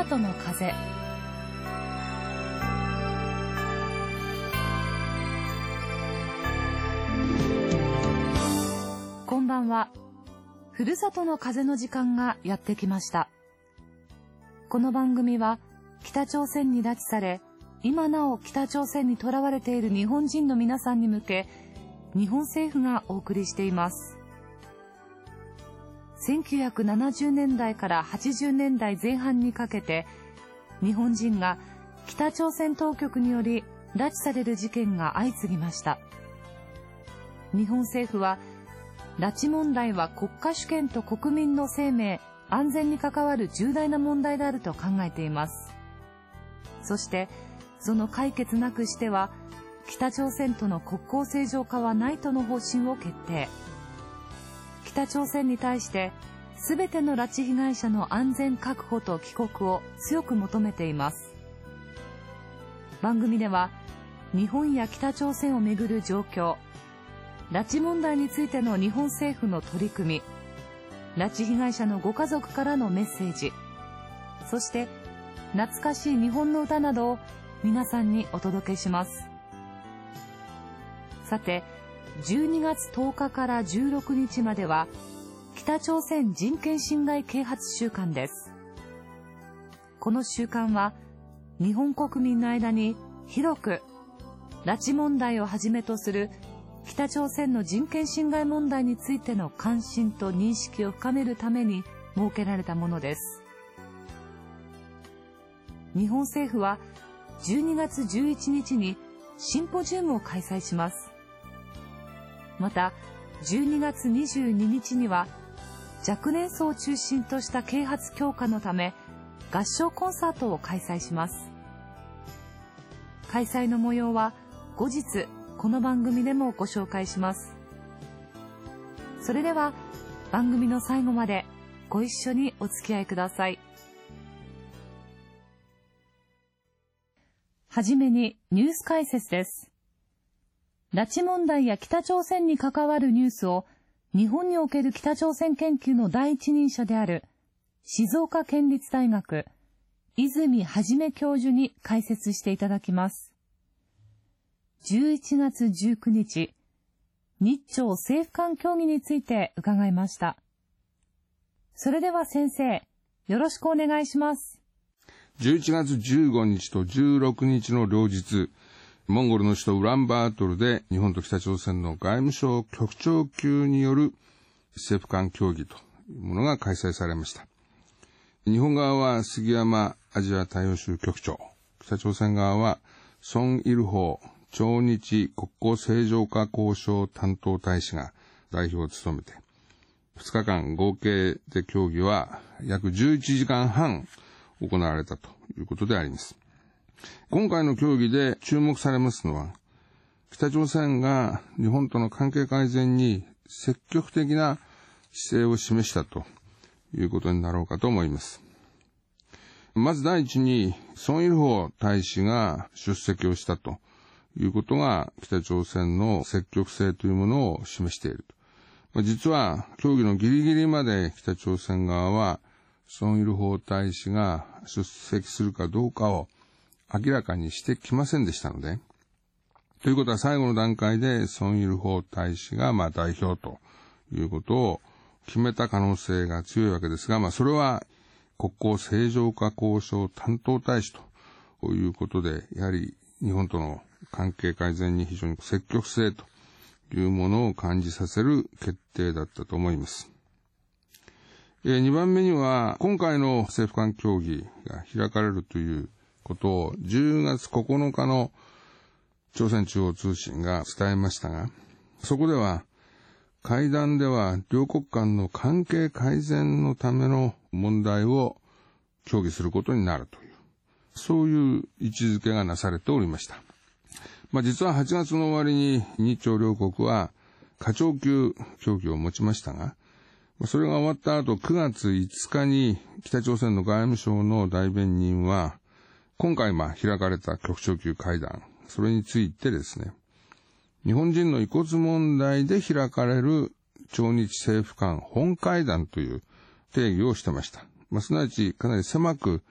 里の風。こんばんは。ふるさとの風の時間がやってきました。この番組は北朝鮮に拉致され、今なお北朝鮮に囚われている日本人の皆さんに向け、日本政府がお送りしています。1970年代から80年代前半にかけて、日本人が北朝鮮当局により拉致される事件が相次ぎました。日本政府は、拉致問題は国家主権と国民の生命、安全に関わる重大な問題であると考えています。そして、その解決なくしては、北朝鮮との国交正常化はないとの方針を決定。北朝鮮に対して、すべての拉致被害者の安全確保と帰国を強く求めています。番組では、日本や北朝鮮をめぐる状況、拉致問題についての日本政府の取り組み、拉致被害者のご家族からのメッセージ、そして懐かしい日本の歌などを皆さんにお届けします。さて、12月10日から16日までは北朝鮮人権侵害啓発週間です。この週間は日本国民の間に広く拉致問題をはじめとする北朝鮮の人権侵害問題についての関心と認識を深めるために設けられたものです。日本政府は12月11日にシンポジウムを開催します。また、12月22日には若年層を中心とした啓発強化のため合唱コンサートを開催します。開催の模様は後日この番組でもご紹介します。それでは番組の最後までご一緒にお付き合いください。はじめにニュース解説です。拉致問題や北朝鮮に関わるニュースを日本における北朝鮮研究の第一人者である静岡県立大学泉元教授に解説していただきます。11月19日、日朝政府間協議について伺いました。それでは先生、よろしくお願いします。 11月15日と16日の両日、モンゴルの首都ウランバートルで日本と北朝鮮の外務省局長級による政府間協議というものが開催されました。日本側は杉山アジア太平洋州局長、北朝鮮側はソン・イルホー朝日国交正常化交渉担当大使が代表を務めて、2日間合計で協議は約11時間半行われたということであります。今回の協議で注目されますのは、北朝鮮が日本との関係改善に積極的な姿勢を示したということになろうかと思います。まず第一に、ソン・イルホ大使が出席をしたということが北朝鮮の積極性というものを示していると。実は協議のギリギリまで北朝鮮側はソン・イルホ大使が出席するかどうかを明らかにしてきませんでしたので、ということは最後の段階でソン・イルホ大使が代表ということを決めた可能性が強いわけですが、それは国交正常化交渉担当大使ということで、やはり日本との関係改善に非常に積極性というものを感じさせる決定だったと思います。2番目には、今回の政府間協議が開かれるということを10月9日の朝鮮中央通信が伝えましたが、そこでは会談では両国間の関係改善のための問題を協議することになるという、そういう位置づけがなされておりました。実は8月の終わりに日朝両国は課長級協議を持ちましたが、それが終わった後9月5日に北朝鮮の外務省の代弁人は、今回開かれた局長級会談、それについてですね、日本人の遺骨問題で開かれる朝日政府間本会談という定義をしてました。すなわちかなり狭く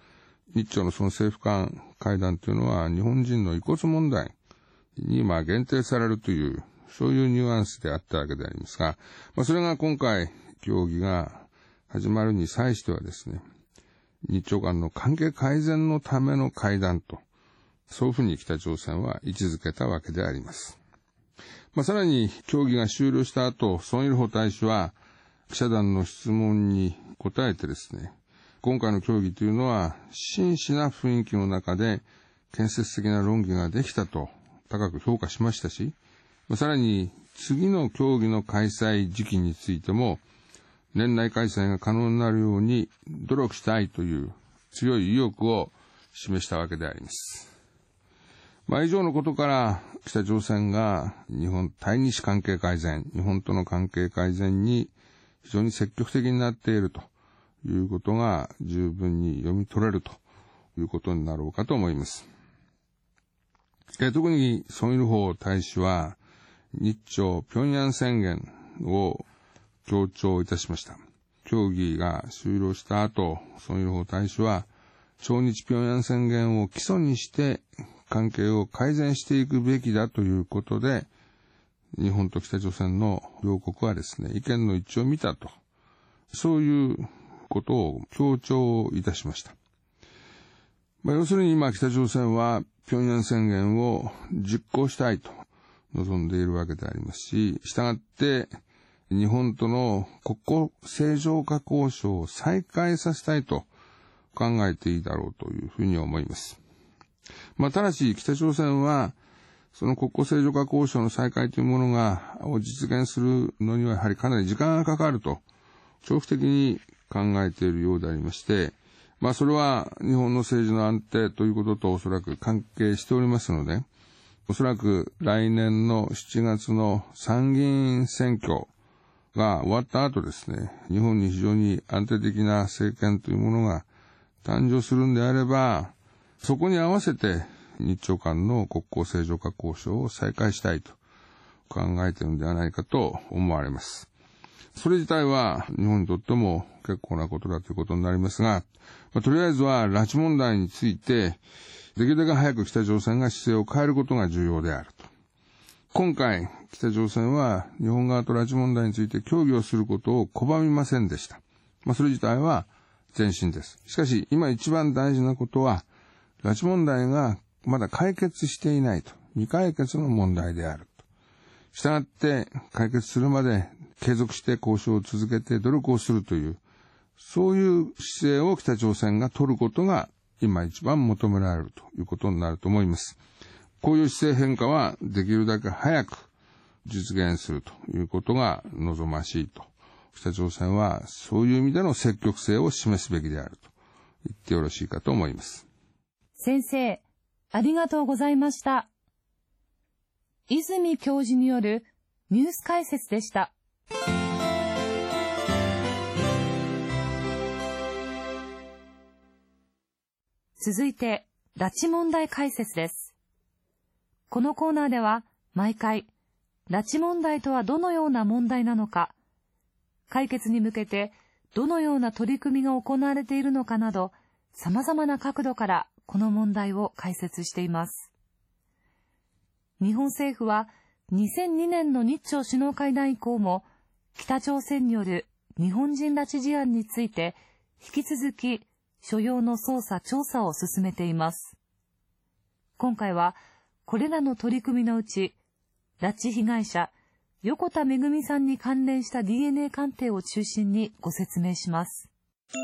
日朝のその政府間会談というのは日本人の遺骨問題に限定されるという、そういうニュアンスであったわけでありますが、それが今回協議が始まるに際してはですね、日朝間の関係改善のための会談と、そういうふうに北朝鮮は位置づけたわけであります。さらに協議が終了した後、ソン・イルホ大使は記者団の質問に答えてですね、今回の協議というのは真摯な雰囲気の中で建設的な論議ができたと高く評価しましたし、さらに次の協議の開催時期についても年内開催が可能になるように努力したいという強い意欲を示したわけであります。以上のことから北朝鮮が日本対日関係改善、日本との関係改善に非常に積極的になっているということが十分に読み取れるということになろうかと思います。特にソン・イルホ大使は日朝平壌宣言を強調いたしました。協議が終了した後、ソン・イルホ大使は朝日平壌宣言を基礎にして関係を改善していくべきだということで、日本と北朝鮮の両国はですね、意見の一致を見たと、そういうことを強調いたしました。要するに今北朝鮮は平壌宣言を実行したいと望んでいるわけでありますし、したがって日本との国交正常化交渉を再開させたいと考えていいだろうというふうに思います。ただし北朝鮮はその国交正常化交渉の再開というものを実現するのにはやはりかなり時間がかかると長期的に考えているようでありまして、それは日本の政治の安定ということとおそらく関係しておりますので、おそらく来年の7月の参議院選挙が終わった後ですね、日本に非常に安定的な政権というものが誕生するんであれば、そこに合わせて日朝間の国交正常化交渉を再開したいと考えているのではないかと思われます。それ自体は日本にとっても結構なことだということになりますが、とりあえずは拉致問題についてできるだけ早く北朝鮮が姿勢を変えることが重要であると。今回北朝鮮は日本側と拉致問題について協議をすることを拒みませんでした。それ自体は前進です。しかし今一番大事なことは拉致問題がまだ解決していないと、未解決の問題であると。したがって解決するまで継続して交渉を続けて努力をするという、そういう姿勢を北朝鮮が取ることが今一番求められるということになると思います。こういう姿勢変化はできるだけ早く実現するということが望ましいと。北朝鮮はそういう意味での積極性を示すべきであると言ってよろしいかと思います。 先生、ありがとうございました。泉教授によるニュース解説でした。続いて、拉致問題解説です。このコーナーでは、毎回、拉致問題とはどのような問題なのか、解決に向けてどのような取り組みが行われているのかなど、様々な角度からこの問題を解説しています。日本政府は、2002年の日朝首脳会談以降も、北朝鮮による日本人拉致事案について、引き続き、所要の捜査・調査を進めています。今回は、これらの取り組みのうち、拉致被害者、横田めぐみさんに関連した DNA 鑑定を中心にご説明します。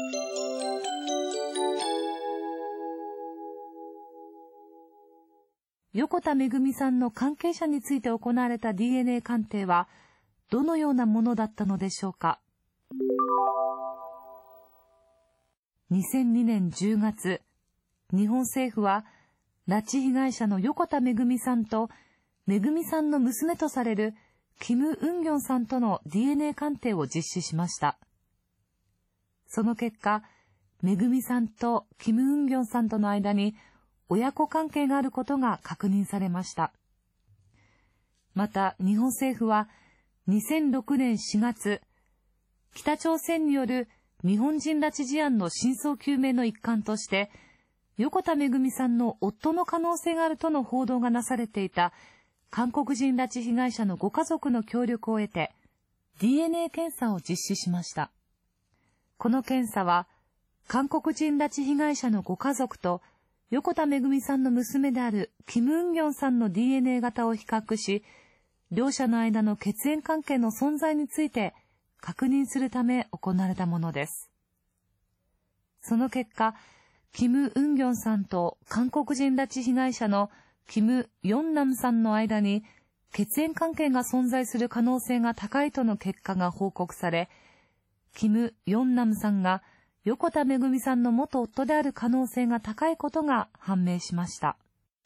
横田めぐみさんの関係者について行われた DNA 鑑定は、どのようなものだったのでしょうか。2002年10月、日本政府は、拉致被害者の横田めぐみさんと、めぐみさんの娘とされるキム・ウンギョンさんとの DNA 鑑定を実施しました。その結果、めぐみさんとキム・ウンギョンさんとの間に親子関係があることが確認されました。また、日本政府は2006年4月、北朝鮮による日本人拉致事案の真相究明の一環として、 横田めぐみさんの夫の可能性があるとの報道がなされていた韓国人拉致被害者のご家族の協力を得て DNA 検査を実施しました。この検査は韓国人拉致被害者のご家族と横田めぐみさんの娘であるキム・ウンギョンさんの DNA 型を比較し、両者の間の血縁関係の存在について確認するため行われたものです。その結果、キム・ウンギョンさんと韓国人拉致被害者のキム・ヨンナムさんの間に血縁関係が存在する可能性が高いとの結果が報告され、キム・ヨンナムさんが横田めぐみさんの元夫である可能性が高いことが判明しました。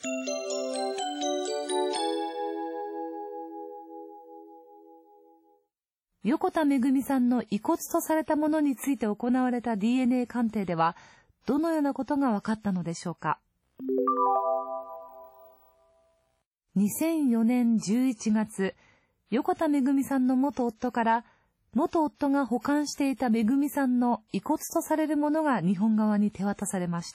横田めぐみさんの遺骨とされたものについて行われた DNA 鑑定では、どのようなことが分かったのでしょうか。2004年11月、横田めぐみさんの元夫から、元夫が保管していためぐみさんの遺骨とされるものが日本側に手渡されました。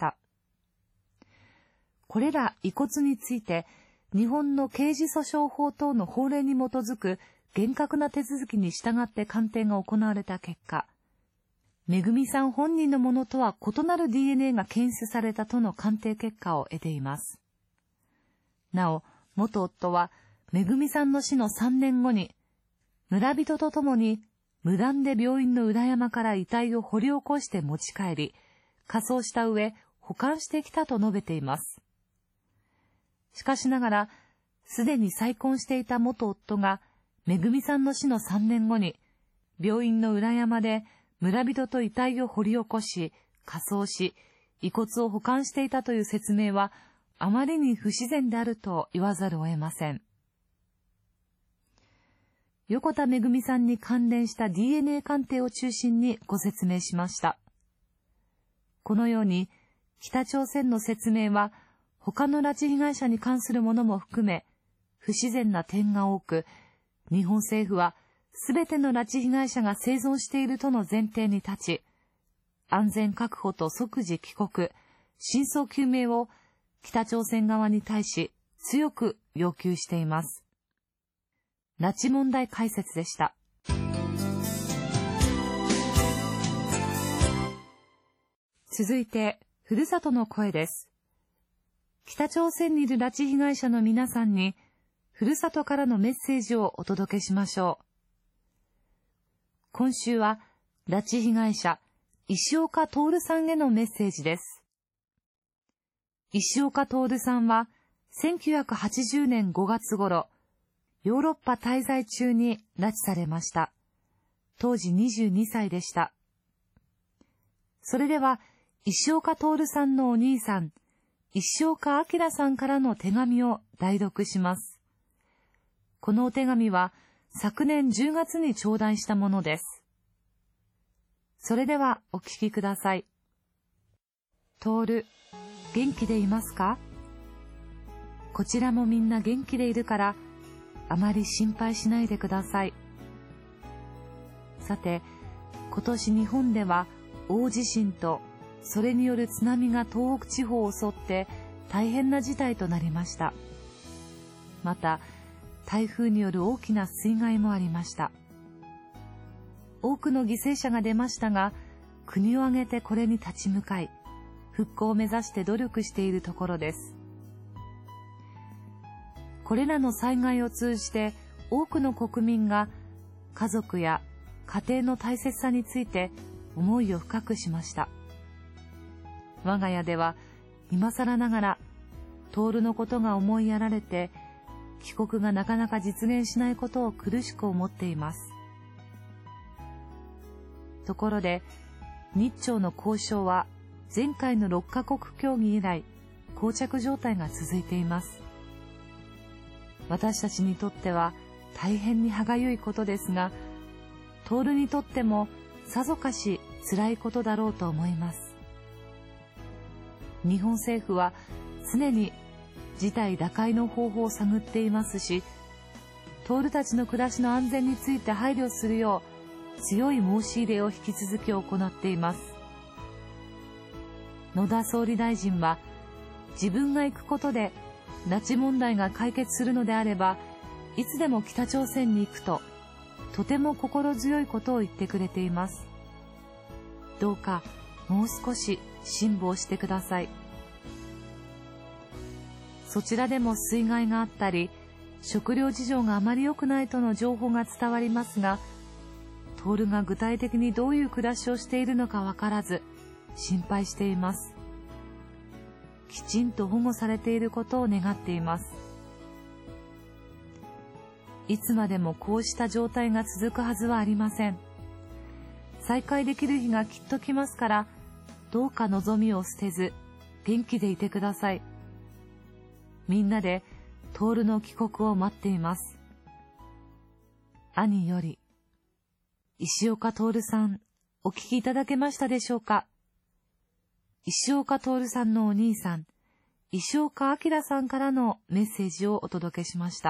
これら遺骨について、日本の刑事訴訟法等の法令に基づく厳格な手続きに従って鑑定が行われた結果、めぐみさん本人のものとは異なる DNA が検出されたとの鑑定結果を得ています。なお、元夫はめぐみさんの死の3年後に、村人と共に無断で病院の裏山から遺体を掘り起こして持ち帰り、火葬した上、保管してきたと述べています。しかしながら、すでに再婚していた元夫が、めぐみさんの死の3年後に、病院の裏山で村人と遺体を掘り起こし、火葬し、遺骨を保管していたという説明は、あまりに不自然であると言わざるを得ません。横田めぐみさんに関連した DNA 鑑定を中心にご説明しました。このように、北朝鮮の説明は、他の拉致被害者に関するものも含め、不自然な点が多く、日本政府は、すべての拉致被害者が生存しているとの前提に立ち、安全確保と即時帰国、真相究明を北朝鮮側に対し強く要求しています。拉致問題解説でした。続いて、ふるさとの声です。北朝鮮にいる拉致被害者の皆さんに、ふるさとからのメッセージをお届けしましょう。今週は、拉致被害者、石岡徹さんへのメッセージです。石岡徹さんは、1980年5月頃、ヨーロッパ滞在中に拉致されました。当時22歳でした。それでは、石岡徹さんのお兄さん、石岡明さんからの手紙を代読します。このお手紙は、昨年10月に頂戴したものです。それではお聞きください。徹、元気でいますか？こちらもみんな元気でいるから、あまり心配しないでください。さて、今年日本では大地震とそれによる津波が東北地方を襲って大変な事態となりました。また、台風による大きな水害もありました。多くの犠牲者が出ましたが、国を挙げてこれに立ち向かい、復興を目指して努力しているところです。これらの災害を通じて多くの国民が家族や家庭の大切さについて思いを深くしました。我が家では今更ながら徹のことが思いやられて帰国がなかなか実現しないことを苦しく思っています。ところで日朝の交渉は前回の6カ国協議以来膠着状態が続いています。私たちにとっては大変に歯がゆいことですが、徹にとってもさぞかし辛いことだろうと思います。日本政府は常に事態打開の方法を探っていますし、徹たちの暮らしの安全について配慮するよう強い申し入れを引き続き行っています。 野田総理大臣は、自分が行くことで拉致問題が解決するのであれば、いつでも北朝鮮に行くと、とても心強いことを言ってくれています。どうかもう少し辛抱してください。そちらでも水害があったり、食料事情があまり良くないとの情報が伝わりますが、徹が具体的にどういう暮らしをしているのかわからず、心配しています。きちんと保護されていることを願っています。いつまでもこうした状態が続くはずはありません。再会できる日がきっと来ますから、どうか望みを捨てず、元気でいてください。みんなで徹の帰国を待っています。兄より。石岡徹さん、お聞きいただけましたでしょうか。石岡徹さんのお兄さん、石岡明さんからのメッセージをお届けしました。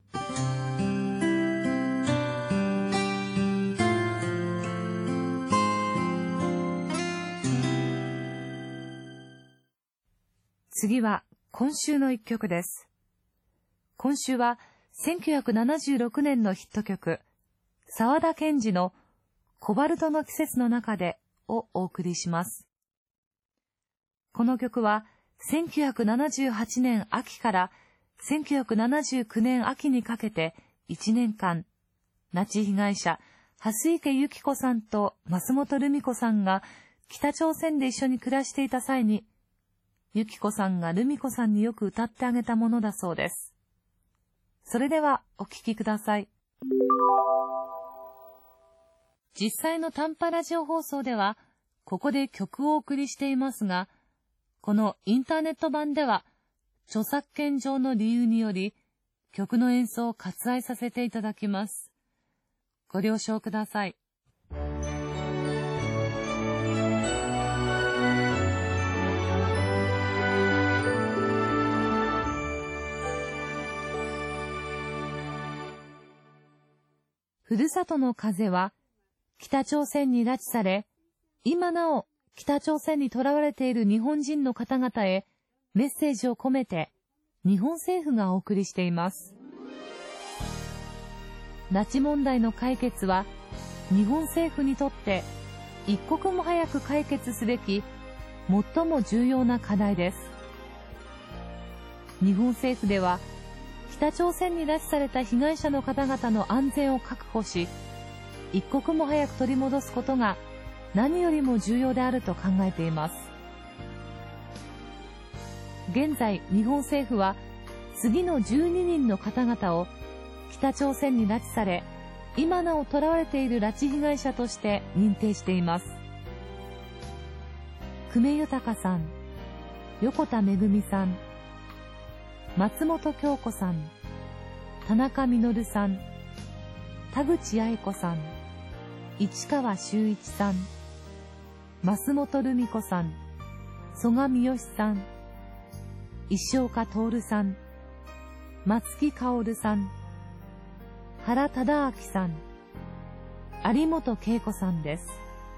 次は今週の一曲です。今週は1976年のヒット曲、沢田研二のコバルトの季節の中でをお送りします。この曲は1978年秋から1979年秋にかけて1年間、拉致被害者、蓮池由紀子さんと増本留美子さんが北朝鮮で一緒に暮らしていた際に、由紀子さんが留美子さんによく歌ってあげたものだそうです。それではお聴きください。実際の短波ラジオ放送では、ここで曲をお送りしていますが、このインターネット版では、著作権上の理由により、曲の演奏を割愛させていただきます。ご了承ください。ふるさとの風は、北朝鮮に拉致され、今なお北朝鮮に囚われている日本人の方々へメッセージを込めて日本政府がお送りしています。拉致問題の解決は日本政府にとって一刻も早く解決すべき最も重要な課題です。日本政府では北朝鮮に拉致された被害者の方々の安全を確保し、一刻も早く取り戻すことが何よりも重要であると考えています。現在、日本政府は次の12人の方々を北朝鮮に拉致され、今なお囚われている拉致被害者として認定しています。久米豊さん、横田めぐみさん、松本京子さん、田中実さん、田口八重子さん、市川修一さん、増本留美子さん、曽我三好さん、石岡徹さん、松木薫さん、原忠明さん、有本恵子さんです。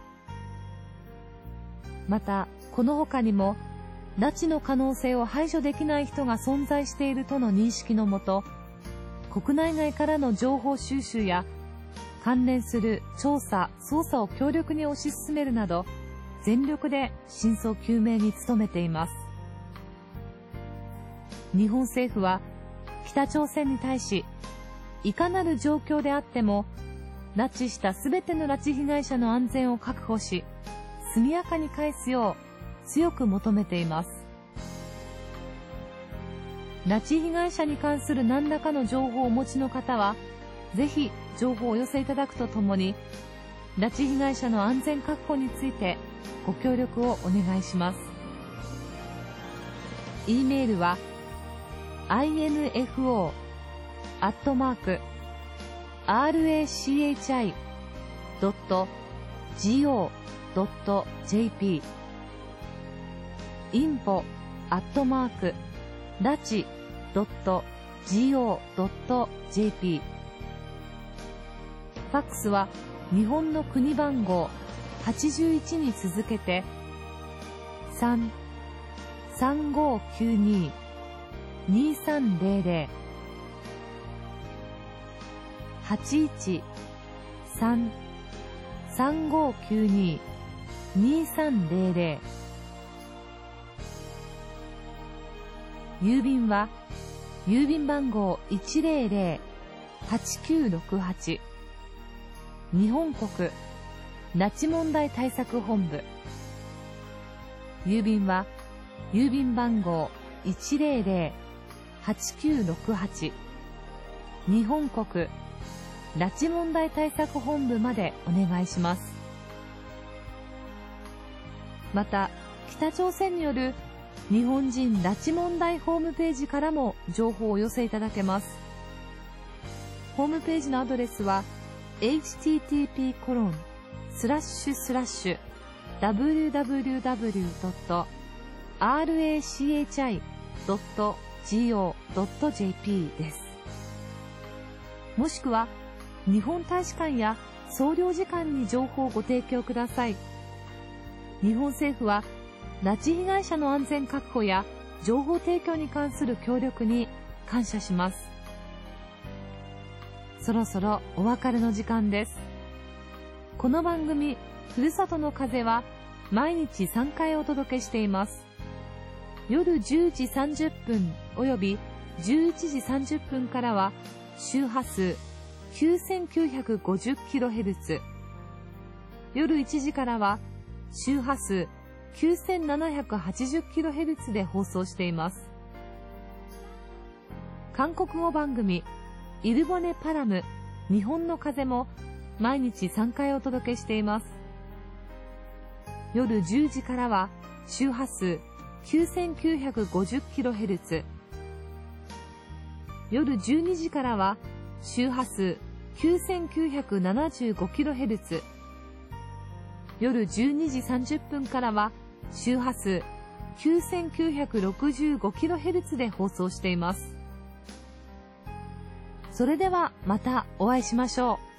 また、この他にも、拉致の可能性を排除できない人が存在しているとの認識のもと、国内外からの情報収集や、関連する調査・捜査を強力に推し進めるなど、全力で真相究明に努めています。日本政府は北朝鮮に対し、いかなる状況であっても、拉致したすべての拉致被害者の安全を確保し、速やかに返すよう強く求めています。拉致被害者に関する何らかの情報をお持ちの方は、ぜひ情報をお寄せいただくとともに、拉致被害者の安全確保についてご協力をお願いします。e メールは info@rachi.go.jp info@rachi.go.jp ファックスは日本の国番号81に続けて 3-3592-2300 813-3592-2300。郵便は郵便番号 100-8968 日本国拉致問題対策本部。郵便は郵便番号 100-8968 日本国拉致問題対策本部までお願いします。また、北朝鮮による日本人拉致問題ホームページからも情報をお寄せいただけます。ホームページのアドレスは http://www.rachi.go.jp です。もしくは、日本大使館や総領事館に情報をご提供ください。日本政府は、拉致被害者の安全確保や情報提供に関する協力に感謝します。そろそろお別れの時間です。この番組、ふるさとの風は毎日3回お届けしています。夜10時30分および11時30分からは周波数 9950kHz、夜1時からは周波数 9780kHz で放送しています。韓国語番組イルボネパラム日本の風も毎日3回お届けしています。夜10時からは周波数 9950kHz、夜12時からは周波数 9975kHz、夜12時30分からは周波数 9965kHz で放送しています。それではまたお会いしましょう。